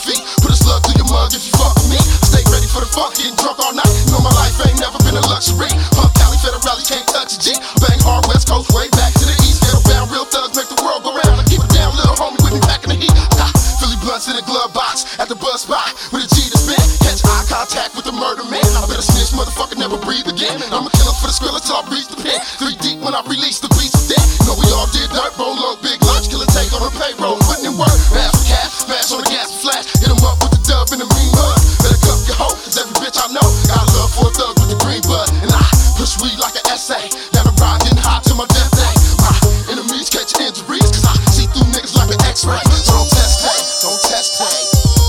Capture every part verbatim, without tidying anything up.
feet. Put a slug through your mug if you fuck with me. Stay ready for the funk, getting drunk all night. You know my life ain't never been a luxury. Punk Cali, Federale, can't touch a G. Bang hard West Coast, way back to the east. Ghetto bound, real thugs make the world go round. I keep it down, little homie with me back in the heat. Ha, Philly blunts in a glove box at the bus spot with a G to spin. Catch eye contact with the murder man. I better snitch, motherfucker, never breathe again. I'm a killer for the skrilla till I reach the pen. Three deep when I release the beast of death. You know we all did dirt, roll up, big lunch, kill and take on the payroll. Putting in work, pass for cash, smash on the gas and flash. Hit 'em up with the dub in the mean mud. Better cuff your hoe, cause every bitch I know got love for a thug with the green bud. And I push weed like an essay. Down the ride, getting hot till my death day. My enemies catch injuries, cause I see through niggas like an x-ray. So don't test take, don't test take.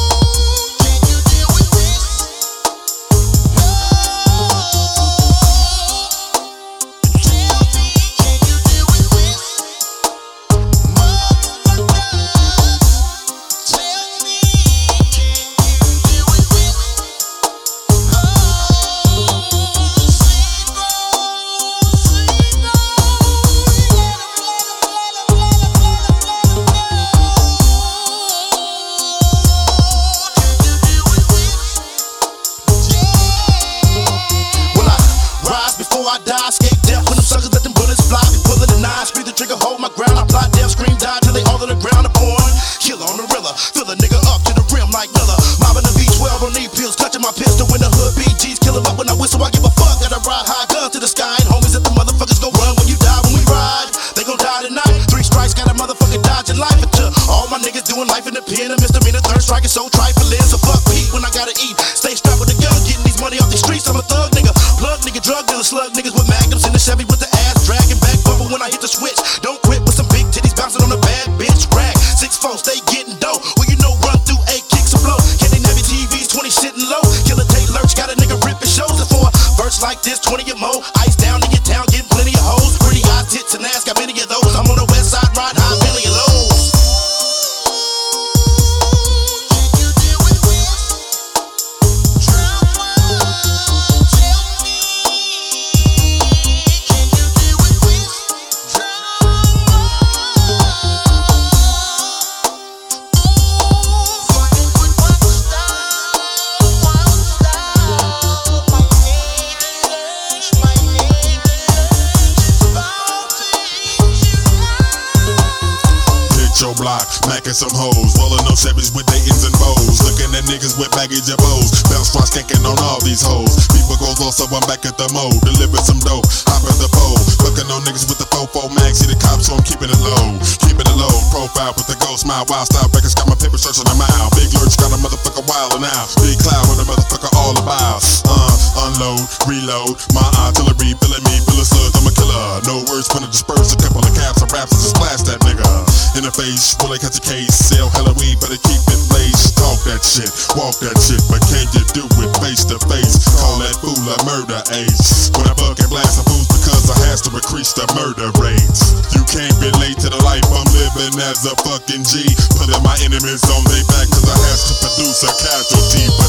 Before I die, escape death when them suckers let them bullets fly. Be pulling the knives, breathe the trigger, hold my ground. I plot death, scream, die till they all on the ground. I'm born, killer on the rilla, fill a nigga up to the rim like Miller. Mobbing the V twelve on knee pills, clutching my pistol in the hood. B Gs kill 'em up when I whistle. I give a fuck. Gotta ride high, gun to the sky. And homies, if the motherfuckers go run when you die, when we ride, they gon' die tonight. Three strikes, got a motherfucker dodging life. Until all my niggas doing life in the pen. A misdemeanor, third strike is so trifling. So fuck Pete when I gotta eat. Stay strapped with a gun, getting these money off these streets. I'm a thug nigga, plug nigga, drug dealer, slug niggas with magnums in the Chevy with the ass dragging back bubble when I hit the switch. Don't quit with some big titties bouncing on a bad bitch. Rag six four, stay getting dough. Well, you know, run through eight kicks and blow. Can they navy T Vs, twenty sitting low. Killer Tate Lurch got a nigga ripping shows. And for a verse like this, twenty or more. Ice down in your town, getting plenty of hoes. Pretty eyes, tits and ass, got many of those. I'm on the west side, ride high, million lows. Block, macking some hoes, rolling up Chevys with Daytons and bows, looking at niggas with baggage and bows, bounce try skanking on all these hoes. People goes off, so I'm back at the mode, deliver some dope, hop at the pole, fucking on niggas with the fofo mag, see the cops, so I'm keeping it low, keeping it low, profile with the ghost smile, wild style records, got my paper searching a mile, Big Lurch got a motherfucker wildin' out, Big Cloud with a motherfucker all about, uh, unload, reload, my artillery, filling me, fill a slug, I'm a killer, no words, finna disperse, a couple of caps, and raps, and just splash that nigga, in the face, will I catch a case, sell hella weed, better keep it blazed, talk that shit, walk that shit, but can you do it face to face, call that fool a murder ace, when I buck and blast some fools because I has to increase the murder rates, you can't relate to the life I'm living as a fucking G, putting my enemies on their back cause I has to produce a casualty.